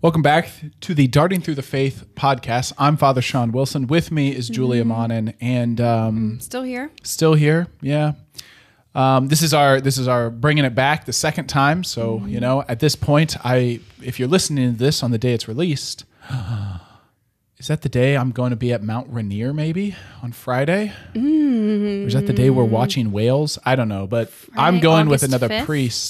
Welcome back to the Darting Through the Faith podcast. I'm Father Sean Wilson. With me is Julia Monin, and still here. Still here, yeah. This is our bringing it back the second time. So you know, at this point, if you're listening to this on the day it's released, is that the day I'm going to be at Mount Rainier? Maybe on Friday, or is that the day we're watching whales? I don't know, but Friday, I'm going August with another 5th?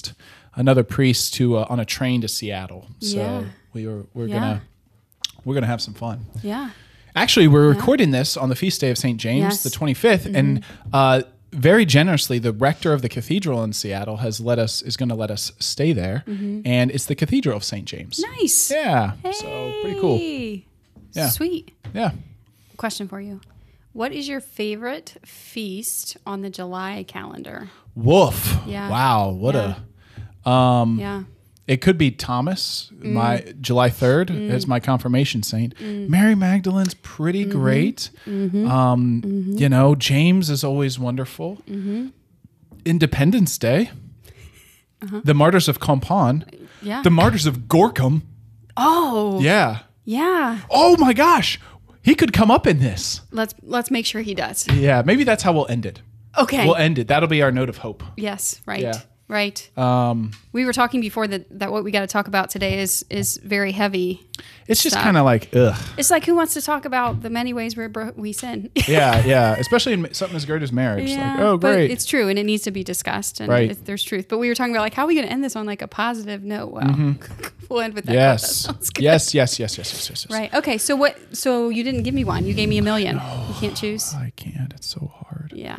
priest to on a train to Seattle. So. Yeah. We're gonna have some fun. Yeah. Actually, we're recording this on the feast day of St. James, Yes. the 25th, and very generously, the rector of the cathedral in Seattle is going to let us stay there, and it's the Cathedral of St. James. Nice. Yeah, so pretty cool. Yeah. Sweet. Yeah. Question for you. What is your favorite feast on the July calendar? Woof. Yeah. Wow. What Yeah. Yeah. It could be Thomas, my July 3rd as my confirmation saint. Mary Magdalene's pretty great. You know, James is always wonderful. Independence Day. The Martyrs of Compiègne. Yeah. The Martyrs of Gorkum. Oh. Yeah. Yeah. Oh my gosh. He could come up in this. Let's make sure he does. Yeah. Maybe that's how we'll end it. Okay. We'll end it. That'll be our note of hope. Yes. Right. Yeah. Right. We were talking before that what we got to talk about today is very heavy. It's just stuff. kind of like, ugh. It's like, who wants to talk about the many ways we sin? Yeah. Especially in something as great as marriage. Yeah, Like, oh, great. but it's true, and it needs to be discussed, and Right. there's truth. But we were talking about, like, how are we going to end this on, like, a positive note? Well, we'll end with that. Yes. That sounds good. Yes. Right. Okay. So what? So you didn't give me one. You gave me a million. You can't choose. I can't. It's so hard. Yeah.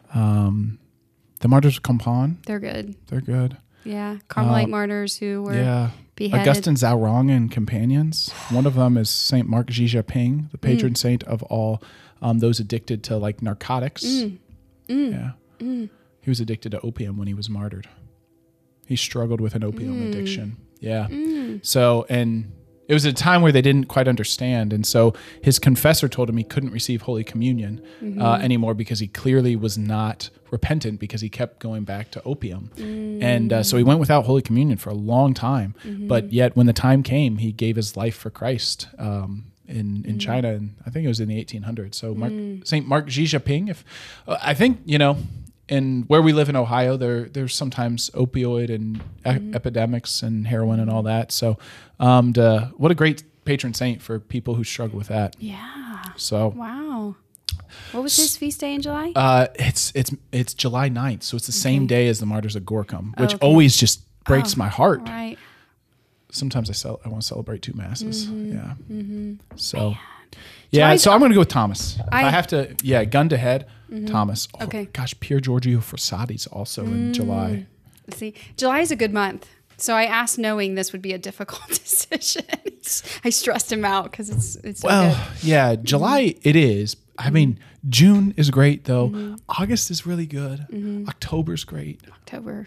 The Martyrs of Compiègne, They're good. they're good. Yeah. Carmelite martyrs who were Yeah. beheaded. Augustine Zaurong and companions. One of them is Saint Mark Jijaping, the patron saint of all those addicted to like narcotics. Yeah. He was addicted to opium when he was martyred. He struggled with an opium addiction. Yeah. So, and it was a time where they didn't quite understand. And so his confessor told him he couldn't receive Holy Communion anymore because he clearly was not repentant because he kept going back to opium. And so he went without Holy Communion for a long time. But yet when the time came, he gave his life for Christ in China. And I think it was in the 1800s. So St. Mark Jijaping, I think, you know, and where we live in Ohio, there's sometimes opioid and epidemics and heroin and all that. So, what a great patron saint for people who struggle with that. Yeah. So, Wow. What was his feast day in July? it's July 9th, so it's the same day as the Martyrs of Gorkum, which okay. always just breaks my heart. Right. Sometimes I want to celebrate two masses. Yeah. So, yeah. July's- So I'm going to go with Thomas. If I I- have to, gun to head, Thomas. Oh, Okay. Gosh, Pier Giorgio Frassati's also in July. See, July is a good month. So I asked knowing this would be a difficult decision. I stressed him out because it's so Well, good. yeah, July it is. I mean, June is great though. August is really good. October's great. October.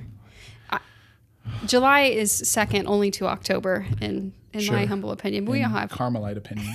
July is second only to October in Sure. my humble opinion. But we all have Carmelite opinion.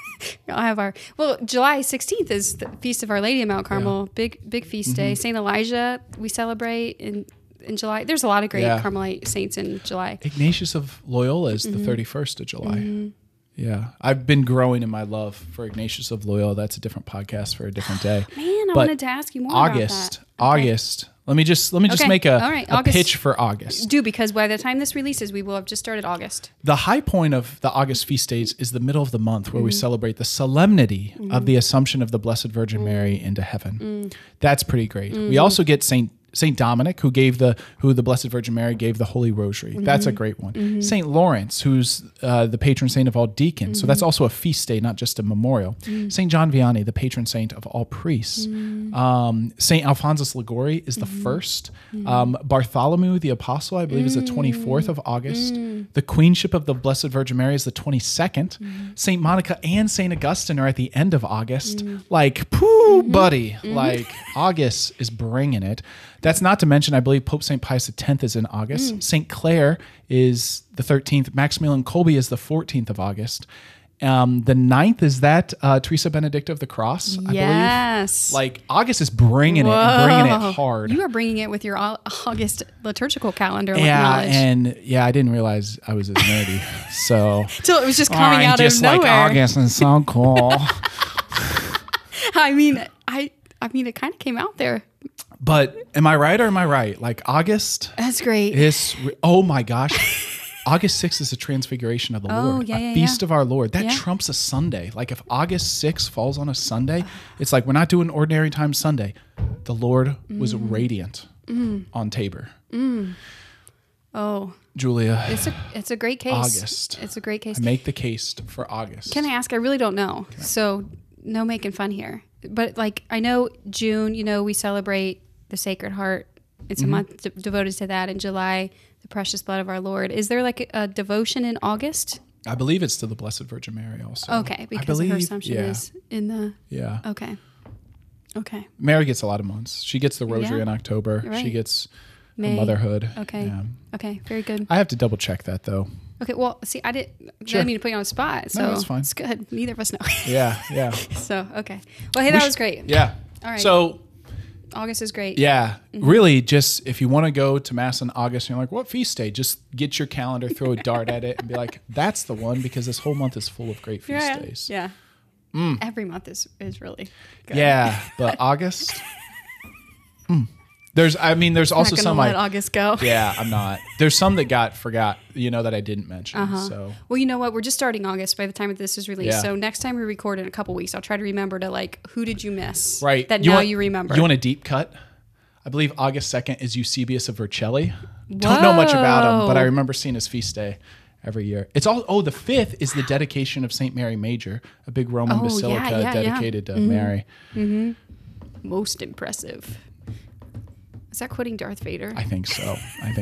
July 16th is the Feast of Our Lady of Mount Carmel. Big feast day. St. Elijah we celebrate in July. There's a lot of great Carmelite saints in July. Ignatius of Loyola is the 31st of July. Yeah, I've been growing in my love for Ignatius of Loyola. That's a different podcast for a different day. Man, I But wanted to ask you more about that. August. Let me just Okay. make All right. a August. pitch for August. Do, because by the time this releases, we will have just started August. The high point of the August feast days is the middle of the month where we celebrate the solemnity of the Assumption of the Blessed Virgin Mary into heaven. That's pretty great. We also get Saint Dominic, who the Blessed Virgin Mary gave the Holy Rosary. That's a great one. Saint Lawrence, who's the patron saint of all deacons. So that's also a feast day, not just a memorial. Saint John Vianney, the patron saint of all priests. Saint Alphonsus Liguori is the first. Bartholomew the Apostle, I believe, is the 24th of August. The Queenship of the Blessed Virgin Mary is the 22nd. Saint Monica and Saint Augustine are at the end of August. Like, poo, buddy. Like, August is bringing it. That's not to mention, I believe Pope St. Pius X is in August. St. Clare is the 13th. Maximilian Kolbe is the 14th of August. The 9th, is that Teresa Benedicta of the Cross, I Yes. believe? Like, August is bringing it hard. You are bringing it with your August liturgical calendar knowledge. And I didn't realize I was as nerdy. So Till it was just coming out of nowhere. Like August is so cool. I mean, it kind of came out there. But am I right or am I right? Like, August That's great. is, oh my gosh. August 6th is the Transfiguration of the Lord, a feast of our Lord. That trumps a Sunday. Like, if August 6th falls on a Sunday, it's like we're not doing ordinary time Sunday. The Lord was radiant on Tabor. Oh, Julia, it's a great case. August. It's a great case. I make the case for August. Can I ask? I really don't know. So no making fun here. But like, I know June, we celebrate the Sacred Heart. It's a month devoted to that. In July, the precious blood of our Lord. Is there like a devotion in August? I believe it's to the Blessed Virgin Mary also. Okay, because her Assumption is in the... Yeah. Okay. Mary gets a lot of months. She gets the Rosary in October. Right. She gets May. motherhood. Okay. Yeah. Okay, very good. I have to double check that though. Okay, well, see, I didn't mean to put you on the spot. So that's fine. It's good. Neither of us know. Yeah. So, okay. Well, hey, that was great. Yeah. All right. So... August is great. Yeah. Really, just if you want to go to Mass in August and you're like, what feast day? Just get your calendar, throw a dart at it, and be like, that's the one, because this whole month is full of great feast days. Yeah. Every month is really good. Yeah. But August... There's also some let August go. Yeah, I'm not. There's some that forgot, that I didn't mention. So well, you know what? We're just starting August by the time this is released. Yeah. So next time we record in a couple weeks, I'll try to remember to who did you miss? Right. That you remember. You want a deep cut? I believe August 2nd is Eusebius of Vercelli. Don't know much about him, but I remember seeing his feast day every year. It's all. The 5th is the dedication of St. Mary Major, a big Roman basilica dedicated to Mary. Mm-hmm. Most impressive. Is that quoting Darth Vader? I think so.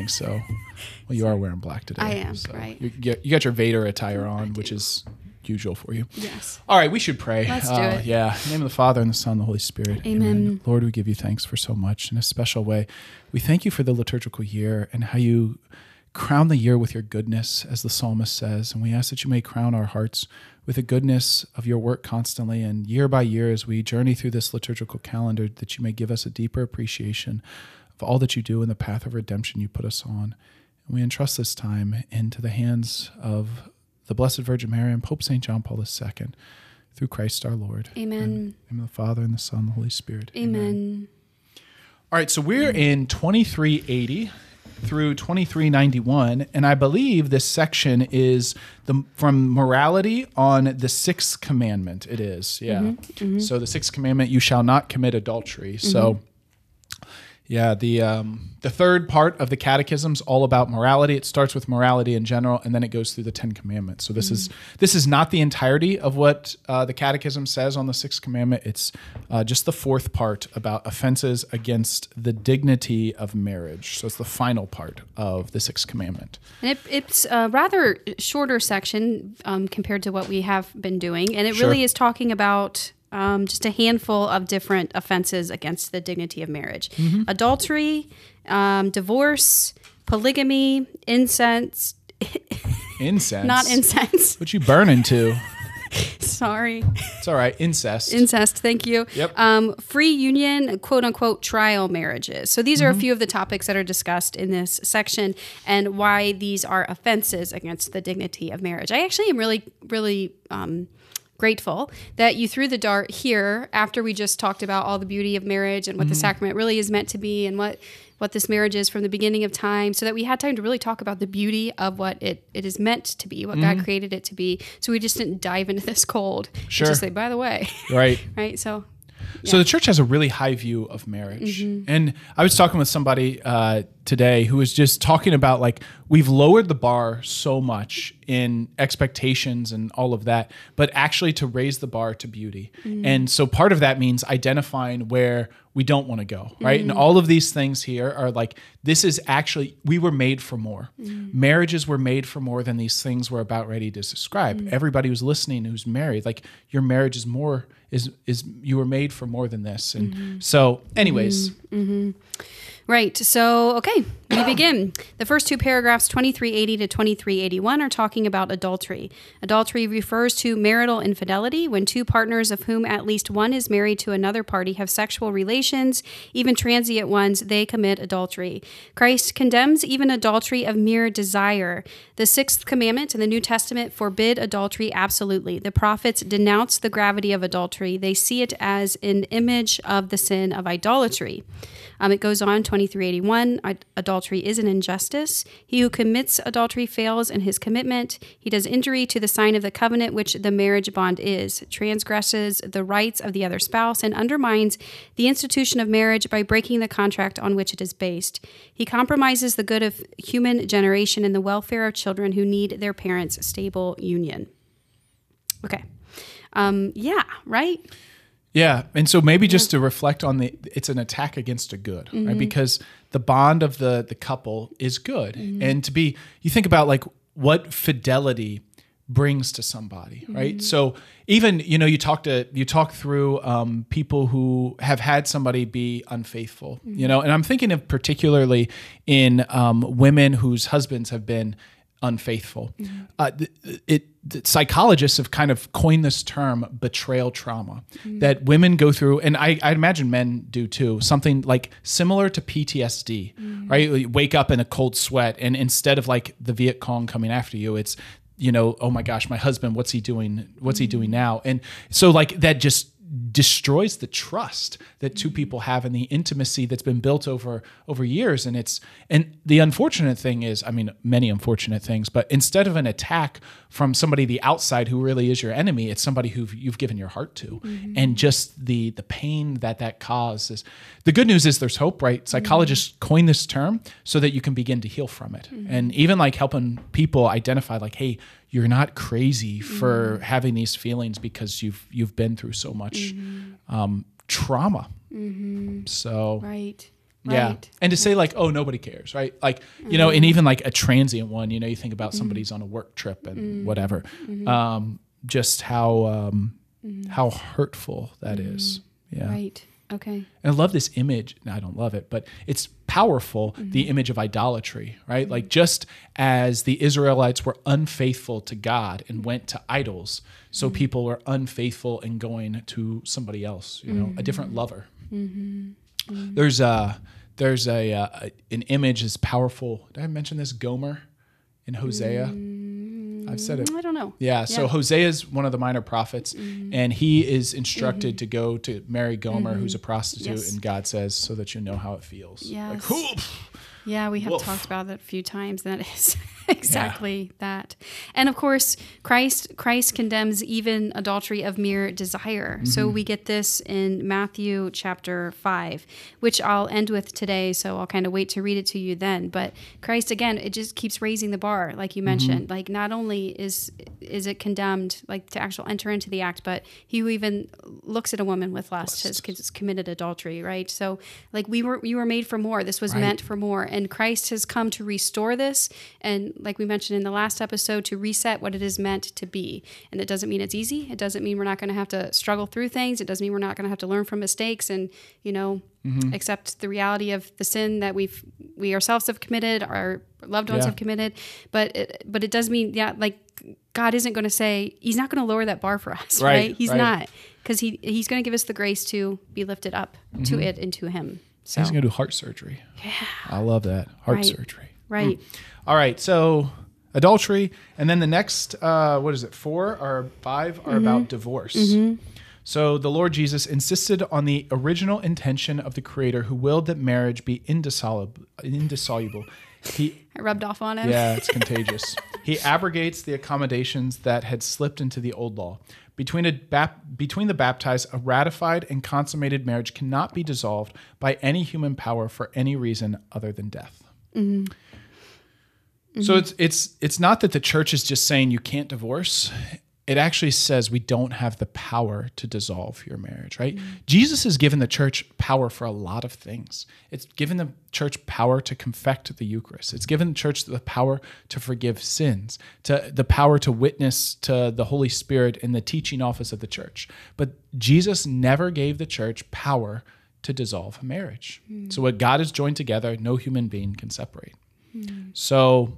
Well, you are wearing black today. I am, so right. You got your Vader attire on, which is usual for you. Yes. All right, we should pray. Let's do it. Yeah. In the name of the Father, and the Son, and the Holy Spirit. Amen. Lord, we give you thanks for so much. In a special way, we thank you for the liturgical year and how you crown the year with your goodness, as the psalmist says. And we ask that you may crown our hearts with the goodness of your work constantly. And year by year, as we journey through this liturgical calendar, that you may give us a deeper appreciation of all that you do in the path of redemption you put us on. And we entrust this time into the hands of the Blessed Virgin Mary and Pope St. John Paul II, through Christ our Lord. Amen. In the name of the Father, and the Son, and the Holy Spirit. Amen. All right, so we're in 2380 through 2391, and I believe this section is from morality on the 6th commandment. It is, yeah. Mm-hmm. So the 6th commandment, you shall not commit adultery. Mm-hmm. So... yeah, the third part of the catechism is all about morality. It starts with morality in general, and then it goes through the 10 commandments. So this is not the entirety of what the catechism says on the 6th commandment. It's just the 4th part about offenses against the dignity of marriage. So it's the final part of the 6th commandment. And it's a rather shorter section compared to what we have been doing, and it really is talking about... just a handful of different offenses against the dignity of marriage. Mm-hmm. Adultery, divorce, polygamy, incense. Incense? Not incense. What you burning to? Sorry. It's all right. Incest. Incest, thank you. Yep. Free union, quote unquote, trial marriages. So these are a few of the topics that are discussed in this section and why these are offenses against the dignity of marriage. I actually am really, really... grateful that you threw the dart here after we just talked about all the beauty of marriage and what the sacrament really is meant to be and what this marriage is from the beginning of time, so that we had time to really talk about the beauty of what it is meant to be, what God created it to be. So we just didn't dive into this cold. Sure. Just say, by the way. Right. Right. So. Yeah. So the church has a really high view of marriage. And I was talking with somebody today who was just talking about, like, we've lowered the bar so much in expectations and all of that, but actually to raise the bar to beauty. And so part of that means identifying where we don't want to go, right? And all of these things here are like, this is actually, we were made for more. Marriages were made for more than these things we're about ready to describe. Everybody who's listening who's married, like, your marriage is more, is you were made for more than this. And so anyways. Right. So, okay. We begin. The first two paragraphs, 2380 to 2381, are talking about adultery. Adultery refers to marital infidelity when two partners of whom at least one is married to another party have sexual relations, even transient ones, they commit adultery. Christ condemns even adultery of mere desire. The sixth commandment in the New Testament forbid adultery absolutely. The prophets denounce the gravity of adultery. They see it as an image of the sin of idolatry. It goes on, 2381, adultery is an injustice. He who commits adultery fails in his commitment. He does injury to the sign of the covenant which the marriage bond is, transgresses the rights of the other spouse, and undermines the institution of marriage by breaking the contract on which it is based. He compromises the good of human generation and the welfare of children who need their parents' stable union. Okay. Right? Yeah, and so maybe just to reflect on it's an attack against a good, right? Because the bond of the couple is good. And you think about like what fidelity brings to somebody, right? So even, you talk through people who have had somebody be unfaithful, and I'm thinking of particularly in women whose husbands have been unfaithful. The psychologists have kind of coined this term betrayal trauma that women go through, and I imagine men do too, something like similar to PTSD, right? You wake up in a cold sweat, and instead of like the Viet Cong coming after you, it's, oh my gosh, my husband, what's he doing? What's he doing now? And so like that just destroys the trust that two people have and the intimacy that's been built over years. And the unfortunate thing is, many unfortunate things, but instead of an attack from somebody the outside who really is your enemy, it's somebody who you've given your heart to. And just the pain that causes. The good news is there's hope, right? Psychologists coin this term so that you can begin to heal from it. And even like helping people identify like, hey, you're not crazy for having these feelings because you've been through so much trauma. So right. Yeah. And to say like, oh, nobody cares, right? Like, and even like a transient one, you think about somebody's on a work trip and whatever. Just how hurtful that is. Yeah. Right. Okay. And I love this image. No, I don't love it, but it's powerful, the image of idolatry, right? Like just as the Israelites were unfaithful to God and went to idols, so people were unfaithful in going to somebody else, a different lover. There's an image that's powerful. Did I mention this? Gomer in Hosea. I've said it. I don't know. Yeah. So Hosea is one of the minor prophets, and he is instructed to go to marry Gomer, who's a prostitute, and God says, so that you know how it feels. Yes. Like, yeah, we have talked about that a few times. That is exactly that. And of course, Christ condemns even adultery of mere desire. So we get this in Matthew chapter 5, which I'll end with today. So I'll kind of wait to read it to you then. But Christ, again, it just keeps raising the bar, like you mentioned. Like not only is it condemned, like to actually enter into the act, but he who even looks at a woman with lust has committed adultery, right? So like you were made for more. This was meant for more. And Christ has come to restore this. And like we mentioned in the last episode, to reset what it is meant to be. And it doesn't mean it's easy. It doesn't mean we're not going to have to struggle through things. It doesn't mean we're not going to have to learn from mistakes and, accept the reality of the sin that we ourselves have committed, our loved ones have committed. But it does mean, like God isn't going to say, he's not going to lower that bar for us, right? He's not, because he's going to give us the grace to be lifted up to it and to him. So he's going to do heart surgery. Yeah. I love that. Heart surgery. Right. All right. So adultery. And then the next, 4 or 5 are about divorce. So the Lord Jesus insisted on the original intention of the Creator who willed that marriage be indissoluble. I rubbed off on him. Yeah, it's contagious. He abrogates the accommodations that had slipped into the old law. Between the baptized, a ratified and consummated marriage cannot be dissolved by any human power for any reason other than death. So it's not that the church is just saying you can't divorce. It actually says we don't have the power to dissolve your marriage, right? Jesus has given the church power for a lot of things. It's given the church power to confect the Eucharist. It's given the church the power to forgive sins, to the power to witness to the Holy Spirit in the teaching office of the church. But Jesus never gave the church power to dissolve a marriage. So what God has joined together, no human being can separate. So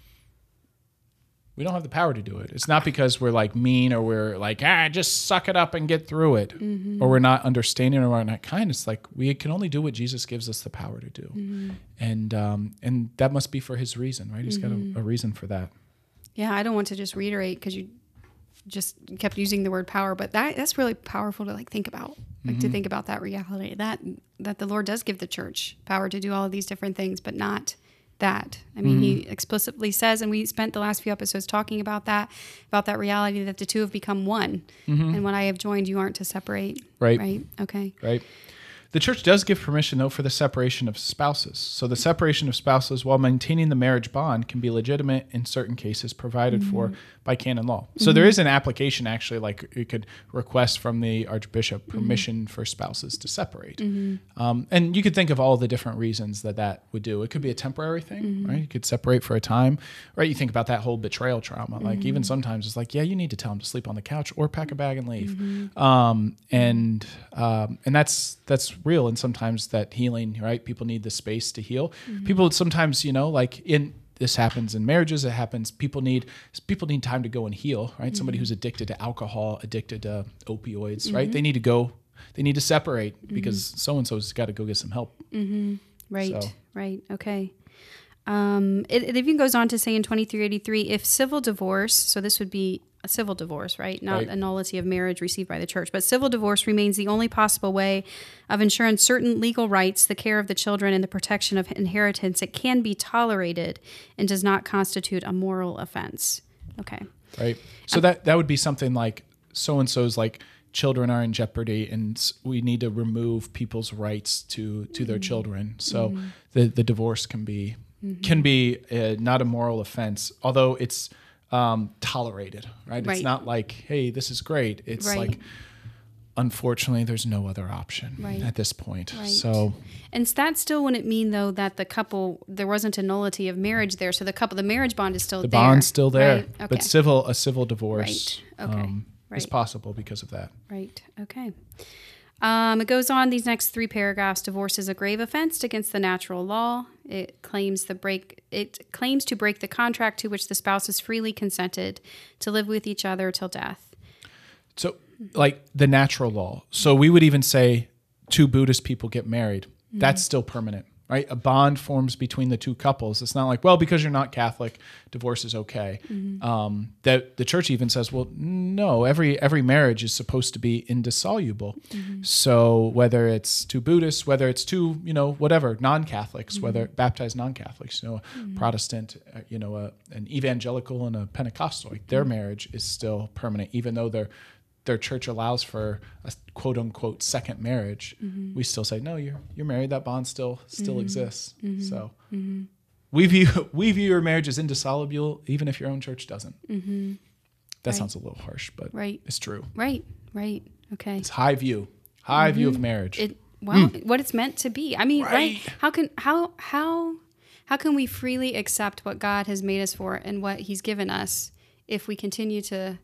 we don't have the power to do it. It's not because we're like mean or we're like, just suck it up and get through it. Or we're not understanding or we're not kind. It's like we can only do what Jesus gives us the power to do. And that must be for his reason, right? He's got a reason for that. Yeah, I don't want to just reiterate because you just kept using the word power, but that's really powerful to like think about, like to think about that reality that the Lord does give the church power to do all of these different things, but not that. I mean, he explicitly says, and we spent the last few episodes talking about that reality that the two have become one. And when I have joined, you aren't to separate. Right. Right. Okay. Right. The church does give permission, though, for the separation of spouses. So the separation of spouses while maintaining the marriage bond can be legitimate in certain cases provided for by canon law. So there is an application, actually, like you could request from the archbishop permission for spouses to separate. And you could think of all the different reasons that would do. It could be a temporary thing, right? You could separate for a time, right? You think about that whole betrayal trauma. Like even sometimes it's like, yeah, you need to tell them to sleep on the couch or pack a bag and leave. And that's real. And sometimes that healing, right? People need the space to heal. People sometimes, this happens in marriages. It happens. People need time to go and heal, right? Somebody who's addicted to alcohol, addicted to opioids, right? They need to go. They need to separate because so and so's got to go get some help. Right. So. Right. Okay. It even goes on to say in 2383, if civil divorce, so this would be a civil divorce, right? Not a nullity of marriage received by the church, but civil divorce remains the only possible way of ensuring certain legal rights, the care of the children, and the protection of inheritance. It can be tolerated and does not constitute a moral offense. Okay. Right. So that would be something like so-and-so's like children are in jeopardy and we need to remove people's rights to their children. So the divorce can be not a moral offense, although it's tolerated, right? It's not like, hey, this is great. It's like, unfortunately, there's no other option at this point. Right. So, and that still wouldn't mean though that the couple, there wasn't a nullity of marriage there. So the marriage bond is still there. The bond's still there, right? Okay. but a civil divorce is possible because of that. Right. Okay. It goes on, these next 3 paragraphs. Divorce is a grave offense against the natural law. It claims to break the contract to which the spouse has freely consented to live with each other till death. So, like the natural law. So we would even say 2 Buddhist people get married. That's still permanent, right? A bond forms between the 2 couples. It's not like, well, because you're not Catholic, divorce is okay. That the church even says, well, no, every marriage is supposed to be indissoluble. So whether it's 2 Buddhists, whether it's 2, whatever, non-Catholics, whether baptized non-Catholics, Protestant, an evangelical and a Pentecostal, like their marriage is still permanent, even though their church allows for a quote unquote second marriage. We still say, no, you're married. That bond still exists. So we view your marriage as indissoluble, even if your own church doesn't. That sounds a little harsh, but it's true. Right. Okay. It's high view of marriage. What it's meant to be. I mean, right? How can we freely accept what God has made us for and what He's given us if we continue to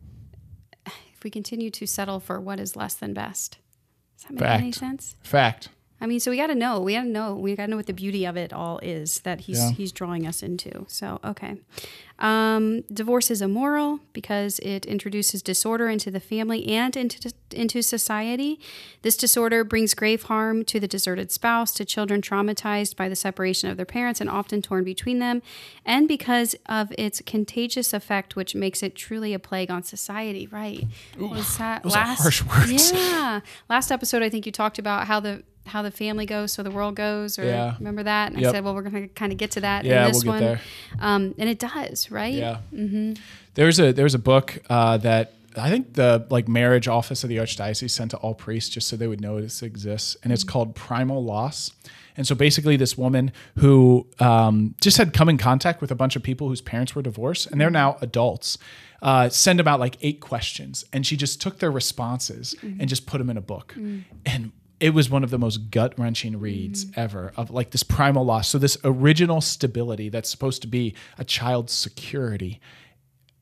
settle for what is less than best? Does that make any sense? Fact. I mean, so we got to know what the beauty of it all is that he's drawing us into. So, okay. Divorce is immoral because it introduces disorder into the family and into society. This disorder brings grave harm to the deserted spouse, to children traumatized by the separation of their parents and often torn between them, and because of its contagious effect, which makes it truly a plague on society. Right? Those are harsh words. Yeah. Last episode, I think you talked about how the family goes, so the world goes, or remember that? And I said, well, we're going to kind of get to that in this one. There. And it does, right? Yeah. There's a book that I think the marriage office of the Archdiocese sent to all priests just so they would know this exists. And it's called Primal Loss. And so basically this woman who just had come in contact with a bunch of people whose parents were divorced, and they're now adults, send about 8 questions. And she just took their responses and just put them in a book. And it was one of the most gut-wrenching reads ever of this primal loss. So this original stability that's supposed to be a child's security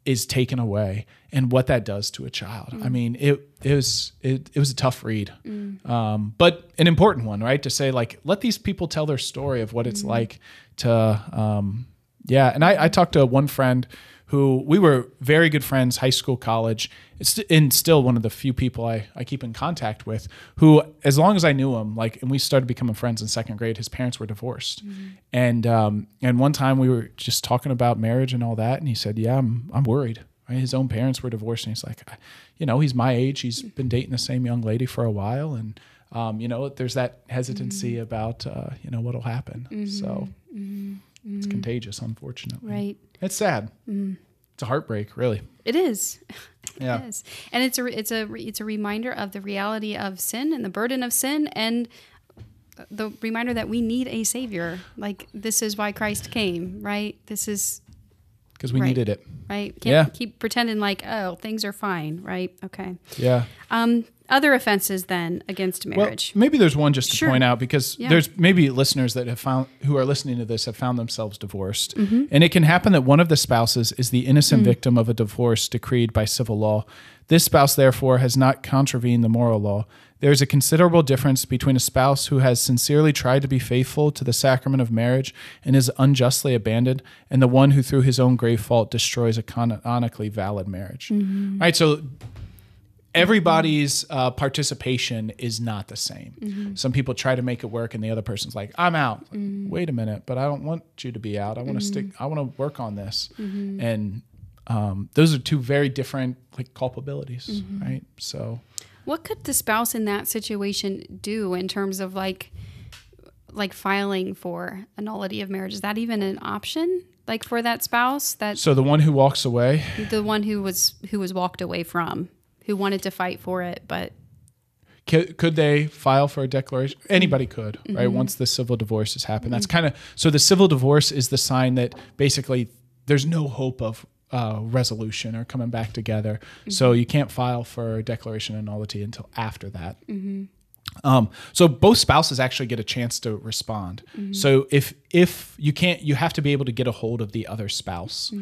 is taken away and what that does to a child. I mean, it was a tough read, but an important one, right? To say like, let these people tell their story of what it's like to, And I talked to one friend who we were very good friends, high school, college, and still one of the few people I keep in contact with, who, as long as I knew him, like, and we started becoming friends in second grade, his parents were divorced. And one time we were just talking about marriage and all that. And he said, yeah, I'm worried. Right? His own parents were divorced. And he's like, he's my age. He's been dating the same young lady for a while. And, there's that hesitancy about, what'll happen. So it's contagious, unfortunately. Right. It's sad. It's a heartbreak, really. It is. Yeah. It is. And it's a reminder of the reality of sin and the burden of sin, and the reminder that we need a savior. Like, this is why Christ came, right? This is because we needed it. Right. Can't keep pretending like, oh, things are fine, right? Okay. Yeah. Other offenses then against marriage. Well, maybe there's one just to point out, because Yeah. there's maybe listeners that who are listening to this have found themselves divorced. And it can happen that one of the spouses is the innocent victim of a divorce decreed by civil law. This spouse, therefore, has not contravened the moral law. There is a considerable difference between a spouse who has sincerely tried to be faithful to the sacrament of marriage and is unjustly abandoned, and the one who, through his own grave fault, destroys a canonically valid marriage. All right, so everybody's participation is not the same. Some people try to make it work, and the other person's like, I'm out. Like, wait a minute, but I don't want you to be out. I want to stick. I want to work on this. And those are two very different culpabilities, right? So What could the spouse in that situation do in terms of like filing for a nullity of marriage? Is that even an option? Like, for that spouse, so the one who walks away, the one who was walked away from, who wanted to fight for it, but could they file for a declaration? Anybody could, right? Once the civil divorce has happened, that's kind of, so the civil divorce is the sign that basically there's no hope of resolution or coming back together. So you can't file for a declaration of nullity until after that. So both spouses actually get a chance to respond. So if you can't, you have to be able to get a hold of the other spouse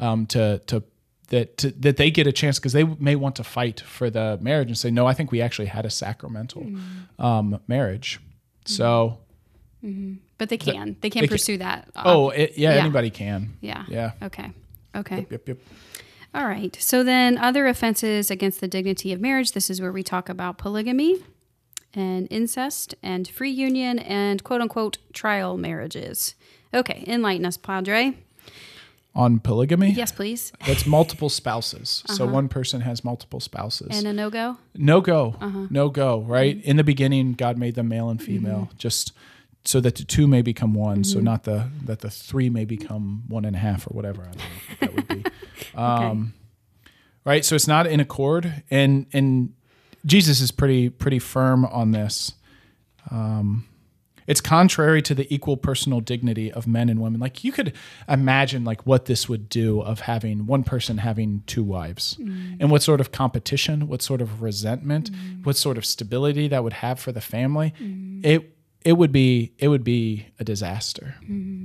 that they get a chance, because they may want to fight for the marriage and say, no, I think we actually had a sacramental marriage. So, but they can pursue that. Anybody can. Yeah. Okay. Yep. All right. So then other offenses against the dignity of marriage. This is where we talk about polygamy and incest and free union and quote unquote trial marriages. Okay. Enlighten us, Padre. On polygamy? Yes, please. That's multiple spouses. So one person has multiple spouses. And a no-go? No-go. No-go, right? In the beginning, God made them male and female, just so that the two may become one, so not that the three may become 1.5 or whatever. I don't know what that would be. Right? So it's not in accord. And Jesus is pretty firm on this. It's contrary to the equal personal dignity of men and women. Like, you could imagine what this would do of having one person having two wives, and what sort of competition, what sort of resentment, what sort of stability that would have for the family. It would be a disaster.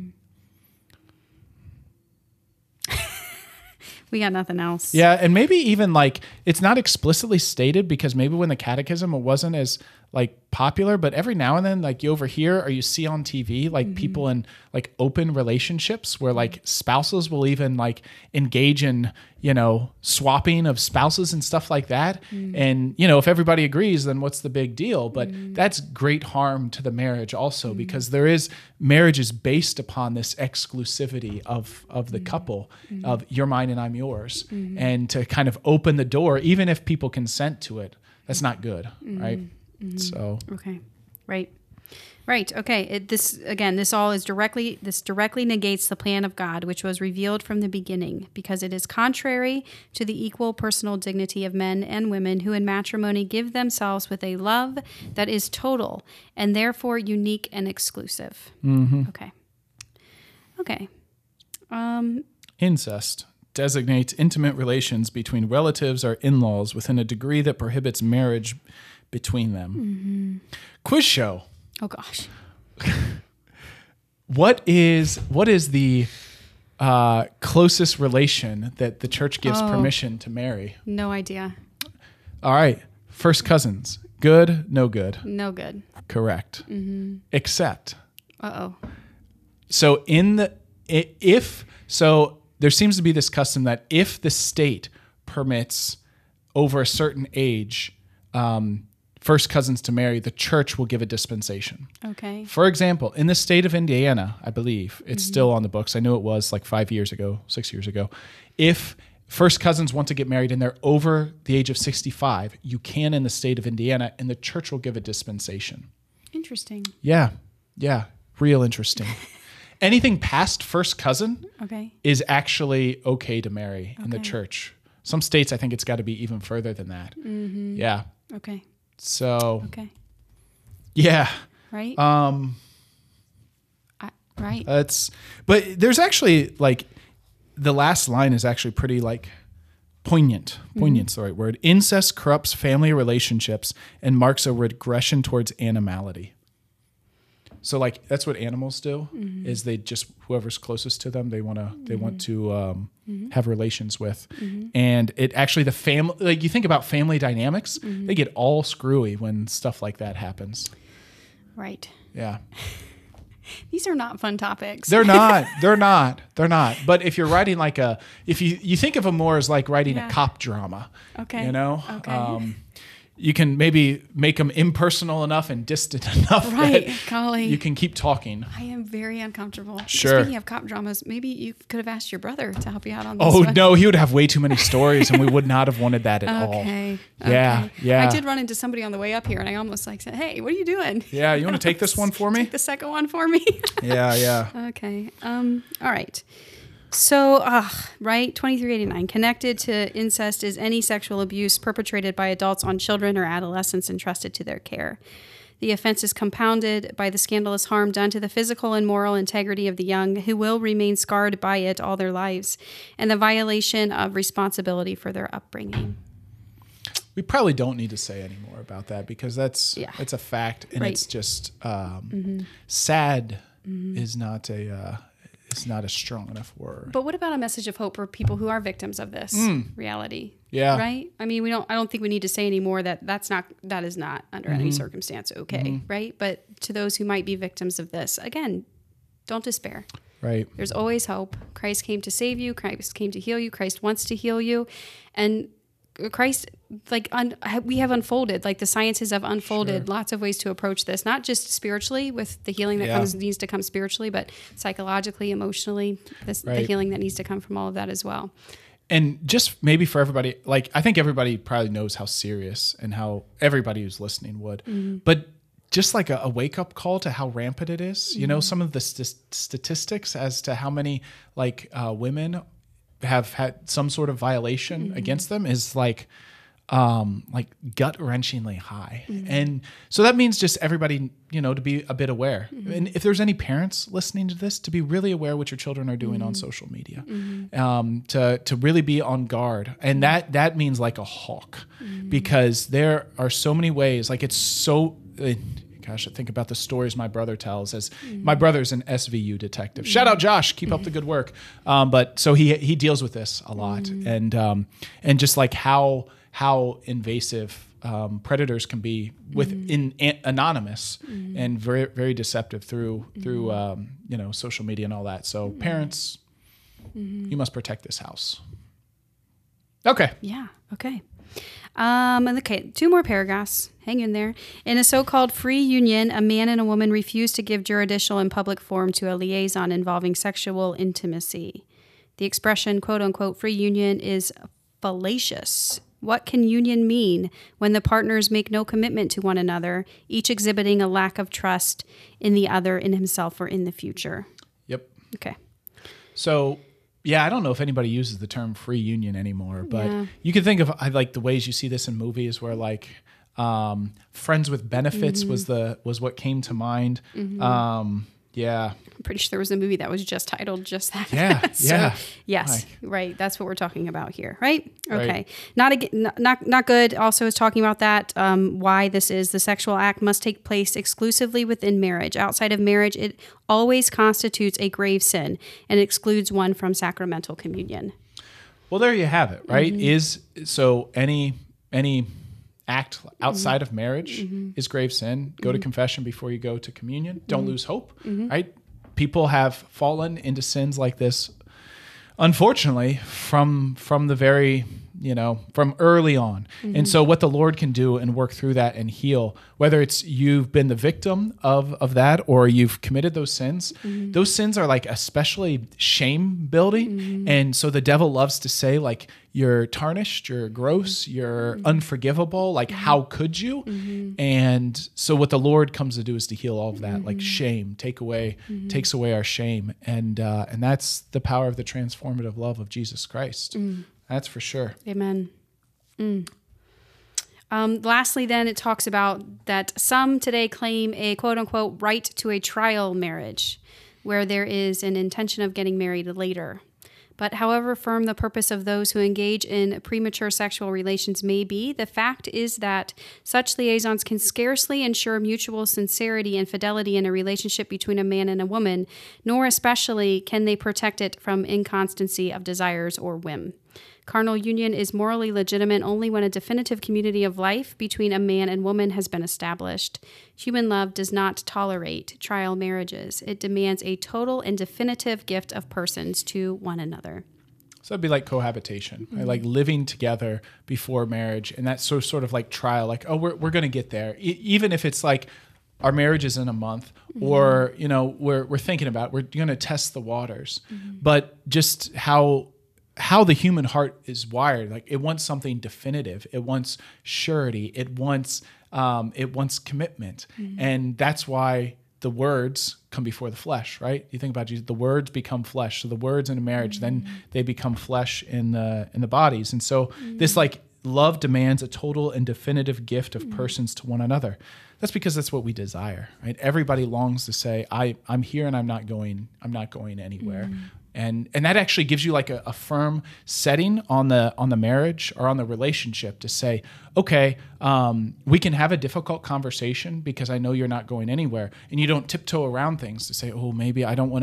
We got nothing else. Yeah, and maybe even it's not explicitly stated, because maybe when the catechism, it wasn't as popular, but every now and then you overhear or you see on TV people in open relationships where spouses will even engage in swapping of spouses and stuff like that. And if everybody agrees, then what's the big deal? But that's great harm to the marriage also, because marriage is based upon this exclusivity of the couple, of you're mine and I'm yours, and to kind of open the door, even if people consent to it, that's not good, right? So okay, right. Okay. This directly negates the plan of God, which was revealed from the beginning, because it is contrary to the equal personal dignity of men and women who in matrimony give themselves with a love that is total and therefore unique and exclusive. Okay. Incest designates intimate relations between relatives or in-laws within a degree that prohibits marriage between them. Quiz show. Oh gosh. What is the closest relation that the church gives permission to marry? No idea. All right. First cousins. Good, no good. No good. Correct. Except. Uh-oh. So there seems to be this custom that if the state permits over a certain age, first cousins to marry, the church will give a dispensation. Okay. For example, in the state of Indiana, I believe, it's still on the books. I knew it was like 6 years ago. If first cousins want to get married and they're over the age of 65, you can in the state of Indiana, and the church will give a dispensation. Interesting. Yeah. Real interesting. Anything past first cousin is actually okay to marry in the church. Some states, I think it's got to be even further than that. Yeah. Okay. So. Okay. Yeah. Right. Right. But there's actually like the last line is actually pretty like poignant. Poignant's the right word. Incest corrupts family relationships and marks a regression towards animality. So like that's what animals do is they just whoever's closest to them they want to have relations with, and it actually the family, like you think about family dynamics, they get all screwy when stuff like that happens. Right. Yeah. These are not fun topics. They're not. But if you're writing like if you think of them more as like writing a cop drama, you know, you can maybe make them impersonal enough and distant enough that golly, you can keep talking. I am very uncomfortable. Sure. Speaking of cop dramas, maybe you could have asked your brother to help you out on this one. no, he would have way too many stories and we would not have wanted that at all. Yeah. I did run into somebody on the way up here and I almost like said, hey, what are you doing? Yeah, you want to take this one for me? Take the second one for me? Yeah. Okay. All right. So, 2389. Connected to incest is any sexual abuse perpetrated by adults on children or adolescents entrusted to their care. The offense is compounded by the scandalous harm done to the physical and moral integrity of the young, who will remain scarred by it all their lives, and the violation of responsibility for their upbringing. We probably don't need to say any more about that because it's a fact, and it's just sad is not it's not a strong enough word. But what about a message of hope for people who are victims of this reality? Yeah. Right? I mean, I don't think we need to say anymore that that is not under any circumstance okay, right? But to those who might be victims of this, again, don't despair. Right. There's always hope. Christ came to save you. Christ came to heal you. Christ wants to heal you. And Christ, we have unfolded, like the sciences have unfolded lots of ways to approach this, not just spiritually with the healing that needs to come spiritually, but psychologically, emotionally, the healing that needs to come from all of that as well. And just maybe for everybody, like I think everybody probably knows how serious and how everybody who's listening would, but just like a wake-up call to how rampant it is, you know, some of the statistics as to how many women have had some sort of violation against them is like gut-wrenchingly high. And so that means just everybody, you know, to be a bit aware. And if there's any parents listening to this, to be really aware what your children are doing on social media, to really be on guard. And that means like a hawk, because there are so many ways, like it's so... Gosh, I think about the stories my brother tells. As my brother's an SVU detective. Shout out Josh, keep up the good work. But so he deals with this a lot, and just like how invasive predators can be anonymous and very very deceptive through you know, social media and all that. So parents, you must protect this house. Okay. Yeah. Okay. Okay, 2 more paragraphs. Hang in there. In a so-called free union, a man and a woman refuse to give judicial and public form to a liaison involving sexual intimacy. The expression, quote unquote, free union is fallacious. What can union mean when the partners make no commitment to one another, each exhibiting a lack of trust in the other, in himself, or in the future? Yep. Okay. So... yeah, I don't know if anybody uses the term free union anymore, but you can think of like the ways you see this in movies where like friends with benefits was what came to mind. Yeah. I'm pretty sure there was a movie that was just titled just that. Yeah. So, Yeah. yes. Right. That's what we're talking about here. Right. Okay. Right. Not good. Also is talking about that. Why this is the sexual act must take place exclusively within marriage. Outside of marriage, it always constitutes a grave sin and excludes one from sacramental communion. Well, there you have it, right? So any act outside of marriage is grave sin. Go to confession before you go to communion. Don't lose hope, right? People have fallen into sins like this, unfortunately, from the very, from early on. And so what the Lord can do and work through that and heal, whether it's you've been the victim of that or you've committed those sins are like especially shame building. And so the devil loves to say like, you're tarnished, you're gross, you're unforgivable. Like, how could you? And so what the Lord comes to do is to heal all of that, like shame, takes away our shame. And that's the power of the transformative love of Jesus Christ. That's for sure. Amen. Lastly, then, it talks about that some today claim a quote-unquote right to a trial marriage, where there is an intention of getting married later. But however firm the purpose of those who engage in premature sexual relations may be, the fact is that such liaisons can scarcely ensure mutual sincerity and fidelity in a relationship between a man and a woman, nor especially can they protect it from inconstancy of desires or whim. Carnal union is morally legitimate only when a definitive community of life between a man and woman has been established. Human love does not tolerate trial marriages. It demands a total and definitive gift of persons to one another. So it'd be like cohabitation, right? Like living together before marriage. And that's sort of like trial, like, oh, we're going to get there. Even if it's like our marriage is in a month or, we're thinking about it, we're going to test the waters. But just how the human heart is wired, like it wants something definitive, it wants surety, it wants commitment, and that's why the words come before the flesh, right? You think about Jesus, the words become flesh. So the words in a marriage, then they become flesh in the bodies, and so this like love demands a total and definitive gift of persons to one another. That's because that's what we desire, right? Everybody longs to say, I'm here and I'm not going anywhere. And that actually gives you like a firm setting on the marriage or on the relationship to say, okay, we can have a difficult conversation because I know you're not going anywhere, and you don't tiptoe around things to say, oh, maybe I don't want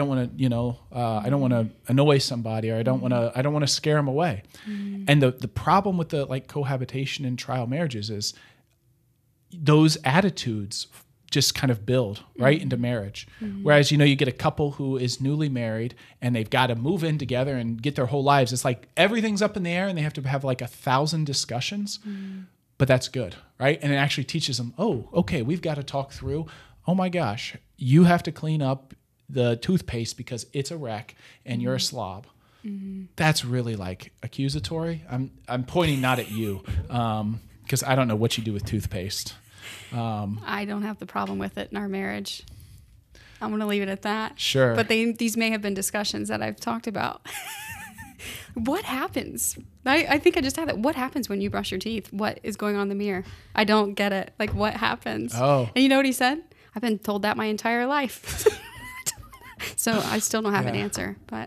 to annoy somebody, or I don't want to scare them away. And the problem with the like cohabitation and trial marriages is those attitudes just kind of build right into marriage. Whereas, you get a couple who is newly married and they've got to move in together and get their whole lives. It's like everything's up in the air and they have to have like 1,000 discussions, but that's good, right? And it actually teaches them, oh, okay, we've got to talk through, oh my gosh, you have to clean up the toothpaste because it's a wreck and you're a slob. That's really like accusatory. I'm pointing not at you because I don't know what you do with toothpaste. I don't have the problem with it in our marriage. I'm going to leave it at that. Sure. But these may have been discussions that I've talked about. What happens? I think I just had it. What happens when you brush your teeth? What is going on in the mirror? I don't get it. Like, what happens? Oh. And you know what he said? I've been told that my entire life. So I still don't have an answer. But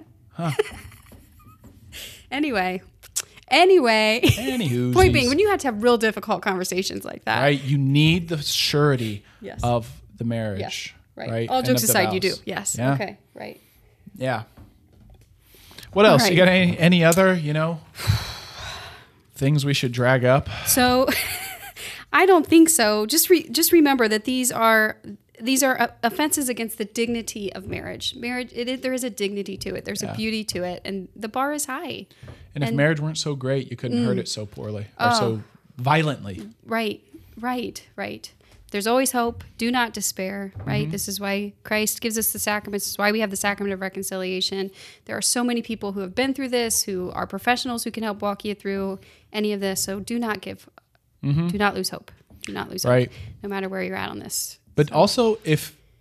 Anyway. Anywho, Point being, when you have to have real difficult conversations like that. Right. You need the surety of the marriage. Yes. Right. Right. All jokes aside, you do. Yes. Yeah. Okay. Right. Yeah. What else? Right. You got any other, things we should drag up? So I don't think so. Just remember that these are offenses against the dignity of marriage. Marriage, there is a dignity to it. There's a beauty to it, and the bar is high. And if marriage weren't so great, you couldn't hurt it so poorly or so violently. Right. There's always hope. Do not despair, right? This is why Christ gives us the sacraments. This is why we have the sacrament of reconciliation. There are so many people who have been through this, who are professionals who can help walk you through any of this. So do not give, do not lose hope. Do not lose hope, no matter where you're at on this. But also, if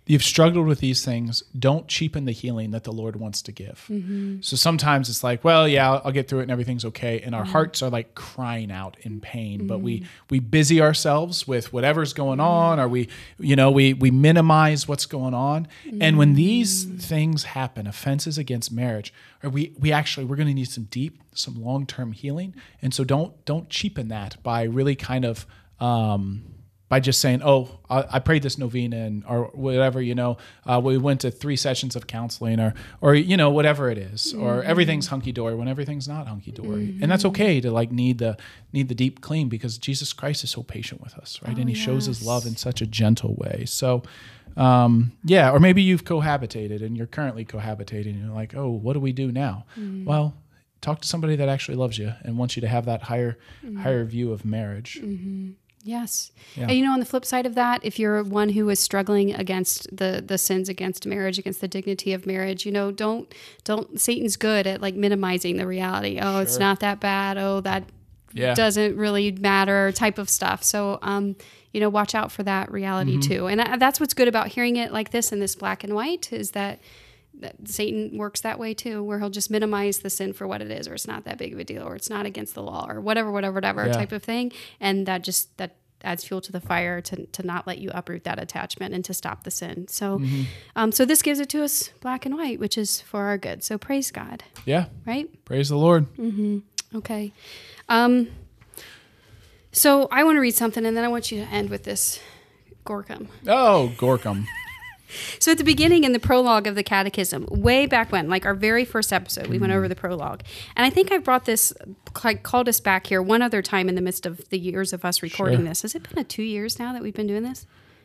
you've struggled with these things, don't cheapen the healing that the Lord wants to give. So sometimes it's like, well, yeah, I'll get through it and everything's okay. And our hearts are like crying out in pain, but we busy ourselves with whatever's going on, or we minimize what's going on. And when these things happen, offenses against marriage, or we're going to need some long-term healing. And so don't cheapen that by really kind of, by just saying, oh, I prayed this novena or whatever, we went to 3 sessions of counseling or whatever it is, or everything's hunky-dory when everything's not hunky-dory. And that's okay to like need the deep clean, because Jesus Christ is so patient with us, right? And he shows his love in such a gentle way. So, or maybe you've cohabitated and you're currently cohabitating and you're like, oh, what do we do now? Well, talk to somebody that actually loves you and wants you to have that higher view of marriage. Yes. Yeah. And on the flip side of that, if you're one who is struggling against the sins against marriage, against the dignity of marriage, don't Satan's good at like minimizing the reality. Oh, it's not that bad. Oh, that doesn't really matter type of stuff. So, watch out for that reality too. And that's what's good about hearing it like this in this black and white, is that Satan works that way too, where he'll just minimize the sin for what it is, or it's not that big of a deal, or it's not against the law, or whatever type of thing. And that adds fuel to the fire to not let you uproot that attachment and to stop the sin. So, so this gives it to us black and white, which is for our good. So praise God. Yeah. Right? Praise the Lord. Okay. So I want to read something, and then I want you to end with this Gorkum. Oh, Gorkum. So at the beginning, in the prologue of the Catechism, way back when, like our very first episode, we went over the prologue. And I think I brought this, called us back here one other time in the midst of the years of us recording this. Has it been 2 years now that we've been doing this?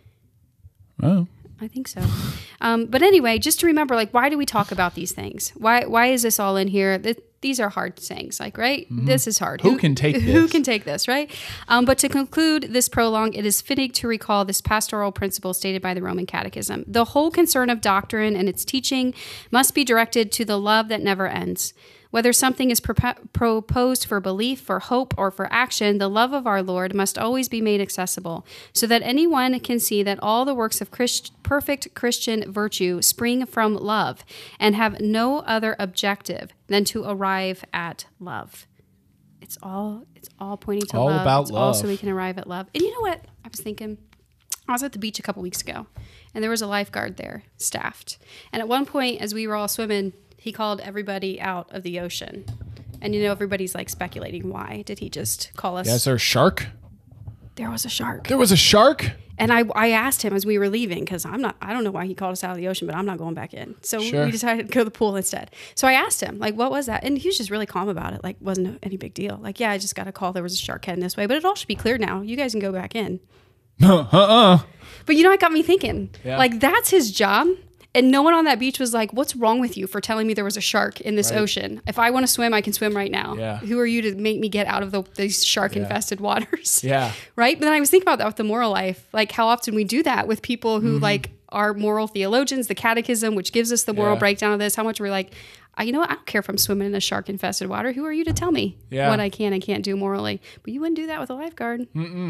Oh. I think so. But anyway, just to remember, like, why do we talk about these things? Why is this all in here? These are hard sayings, like, right? This is hard. Who can take this? Who can take this, right? But to conclude this prologue, it is fitting to recall this pastoral principle stated by the Roman Catechism. The whole concern of doctrine and its teaching must be directed to the love that never ends. Whether something is proposed for belief, for hope, or for action, the love of our Lord must always be made accessible, so that anyone can see that all the works of perfect Christian virtue spring from love and have no other objective than to arrive at love. It's all pointing to love. About it's love. all so we can arrive at love. And you know what? I was thinking, I was at the beach a couple weeks ago, and there was a lifeguard there, staffed. And at one point, as we were all swimming, he called everybody out of the ocean. And everybody's like speculating, why did he just call us? Yeah, is there a shark? There was a shark. There was a shark? And I asked him as we were leaving, because I don't know why he called us out of the ocean, but I'm not going back in. So we decided to go to the pool instead. So I asked him, like, what was that? And he was just really calm about it. Like, wasn't any big deal. Like, yeah, I just got a call. There was a shark heading this way, but it all should be clear now. You guys can go back in. But it got me thinking, like, that's his job. And no one on that beach was like, what's wrong with you for telling me there was a shark in this ocean? If I want to swim, I can swim right now. Yeah. Who are you to make me get out of these shark-infested waters? Yeah. Right? But then I was thinking about that with the moral life, like how often we do that with people who like are moral theologians, the Catechism, which gives us the moral breakdown of this, how much we're like, I don't care if I'm swimming in a shark-infested water. Who are you to tell me what I can and can't do morally? But you wouldn't do that with a lifeguard.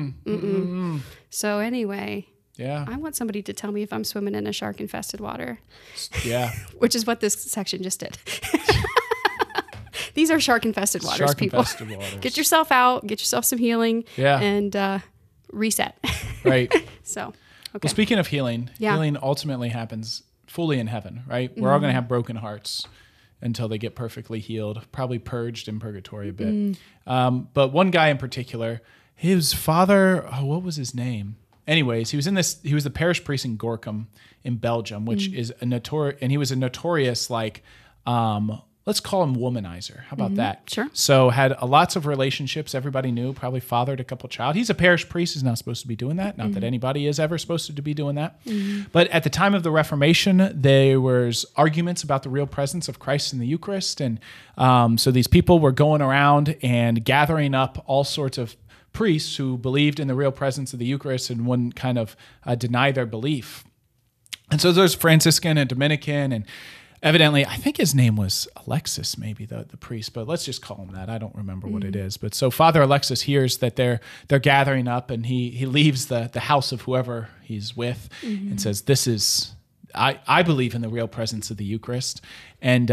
So anyway... Yeah. I want somebody to tell me if I'm swimming in a shark-infested water. Yeah. Which is what this section just did. These are shark-infested waters, people. Waters. Get yourself out, get yourself some healing, and reset. Right. So, okay. Well, speaking of healing, healing ultimately happens fully in heaven, right? We're all going to have broken hearts until they get perfectly healed, probably purged in purgatory a bit. But one guy in particular, his father, what was his name? Anyways, he was the parish priest in Gorkum in Belgium, which is and he was a notorious, like, let's call him womanizer. How about that? Sure. So had lots of relationships. Everybody knew, probably fathered a couple child. He's a parish priest. He's not supposed to be doing that. Not that anybody is ever supposed to be doing that. But at the time of the Reformation, there was arguments about the real presence of Christ in the Eucharist. And so these people were going around and gathering up all sorts of priests who believed in the real presence of the Eucharist and wouldn't kind of deny their belief. And so there's Franciscan and Dominican, and evidently, I think his name was Alexis, maybe the priest, but let's just call him that. I don't remember what it is. But so Father Alexis hears that they're gathering up, and he leaves the house of whoever he's with and says, this is I believe in the real presence of the Eucharist. And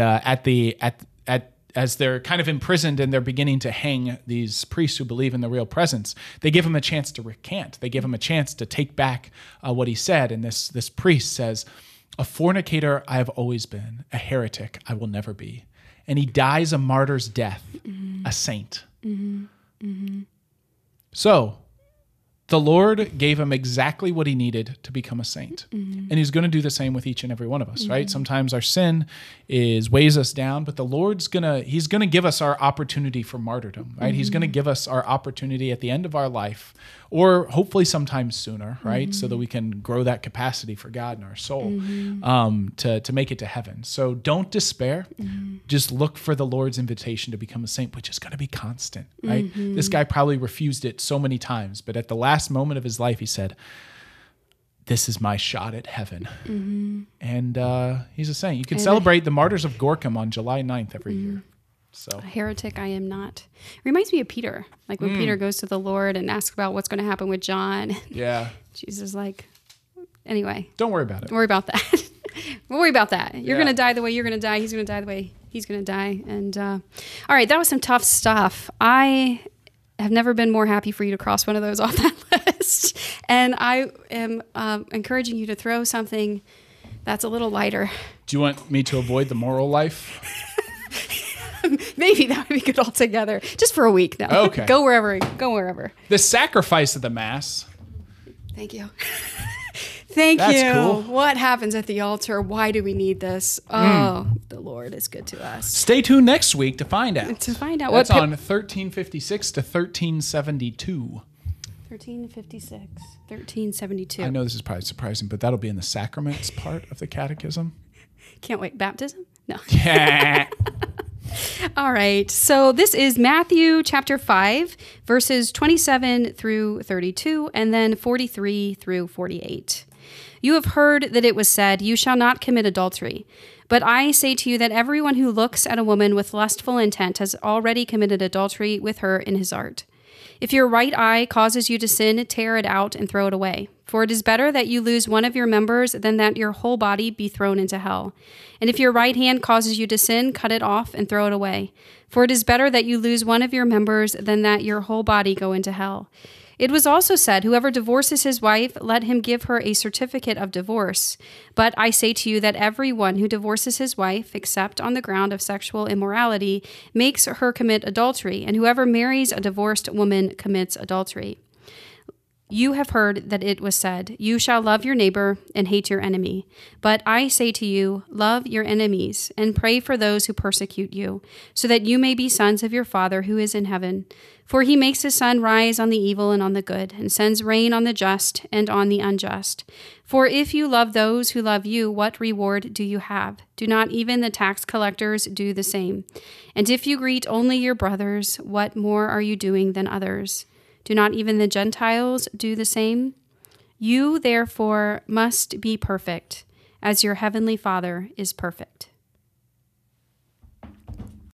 as they're kind of imprisoned and they're beginning to hang these priests who believe in the real presence, they give him a chance to recant. They give him a chance to take back what he said. And this priest says, "A fornicator I have always been, a heretic I will never be." And he dies a martyr's death, a saint. So the Lord gave him exactly what he needed to become a saint. And he's going to do the same with each and every one of us, right? Sometimes our sin weighs us down, but the Lord's he's going to give us our opportunity for martyrdom, right? He's going to give us our opportunity at the end of our life, or hopefully sometime sooner, right? So that we can grow that capacity for God in our soul, to make it to heaven. So don't despair. Just look for the Lord's invitation to become a saint, which is going to be constant, right? This guy probably refused it so many times, but at the last moment of his life, he said, "This is my shot at heaven." And he's a saint. You can celebrate the martyrs of Gorkum on July 9th every year. So a heretic I am not. Reminds me of Peter. Like when Peter goes to the Lord and asks about what's going to happen with John. Yeah. Jesus is like, anyway. Don't worry about it. Don't worry about that. Don't worry about that. You're going to die the way you're going to die. He's going to die the way he's going to die. And all right, that was some tough stuff. I have never been more happy for you to cross one of those off that list. And I am encouraging you to throw something that's a little lighter. Do you want me to avoid the moral life? Maybe that would be good altogether. Just for a week now. Okay. Go wherever. The sacrifice of the Mass. Thank you. Thank That's you. cool. What happens at the altar? Why do we need this? Oh, the Lord is good to us. Stay tuned next week to find out. What's on 1356 to 1372. 1356, 1372. I know this is probably surprising, but that'll be in the sacraments part of the catechism. Can't wait. Baptism? No. Yeah. All right. So this is Matthew chapter 5, verses 27 through 32, and then 43 through 48. You have heard that it was said, "You shall not commit adultery." But I say to you that everyone who looks at a woman with lustful intent has already committed adultery with her in his heart. If your right eye causes you to sin, tear it out and throw it away. For it is better that you lose one of your members than that your whole body be thrown into hell. And if your right hand causes you to sin, cut it off and throw it away. For it is better that you lose one of your members than that your whole body go into hell. It was also said, "Whoever divorces his wife, let him give her a certificate of divorce. But I say to you that everyone who divorces his wife, except on the ground of sexual immorality, makes her commit adultery, and whoever marries a divorced woman commits adultery. You have heard that it was said, 'You shall love your neighbor and hate your enemy.' But I say to you, love your enemies and pray for those who persecute you, so that you may be sons of your Father who is in heaven. For he makes his sun rise on the evil and on the good, and sends rain on the just and on the unjust. For if you love those who love you, what reward do you have? Do not even the tax collectors do the same? And if you greet only your brothers, what more are you doing than others? Do not even the Gentiles do the same? You, therefore, must be perfect, as your heavenly Father is perfect."